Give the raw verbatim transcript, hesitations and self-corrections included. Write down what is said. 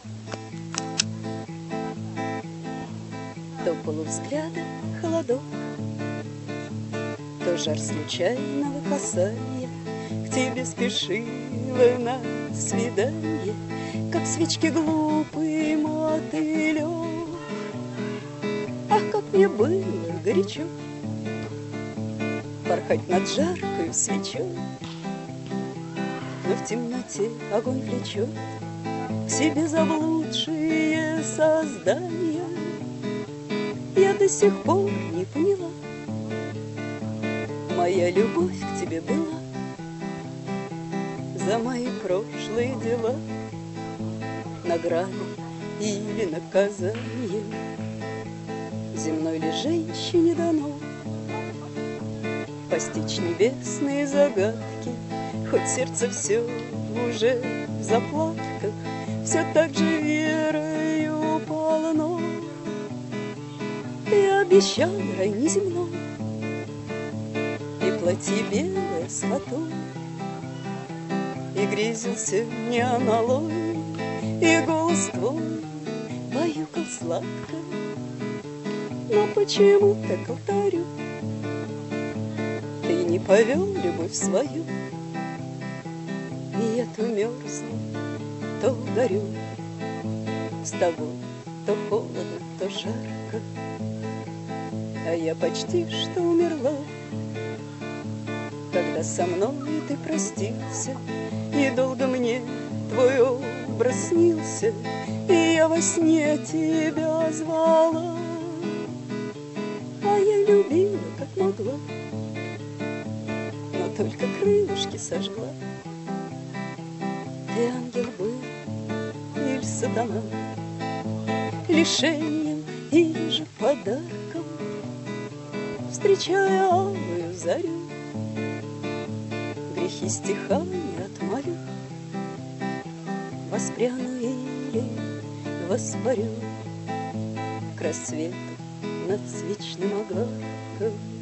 То полувзгляда холодок, то жар случайного касания. К тебе спешила на свидание, как свечки глупый мотылек. Ах, как мне было горячо порхать над жаркою свечой, но в темноте огонь влечет к себе заблудшие создания. Я до сих пор не поняла, моя любовь к тебе была за мои прошлые дела награда или наказание. Земной ли женщине дано постичь небесные загадки, хоть сердце все уже в заплатках, все так же верою полно. Ты обещал рай неземной и платье белое с фатой, и грезился не аналой, и голос твой баюкал сладко. Но почему-то к алтарю ты не повел любовь свою, и я то мерзну, то горю с тобой, то холодно, то жарко, а я почти что умерла, когда со мной ты простился, и долго мне твой образ снился, и я во сне тебя звала, а я любила, как могла, но только крылышки сожгла. Ты ангел был или сатана, лишением или же подарком, встречая алую зарю, грехи стихами отмолю, воспряну или воспарю к рассвету над свечным огарком.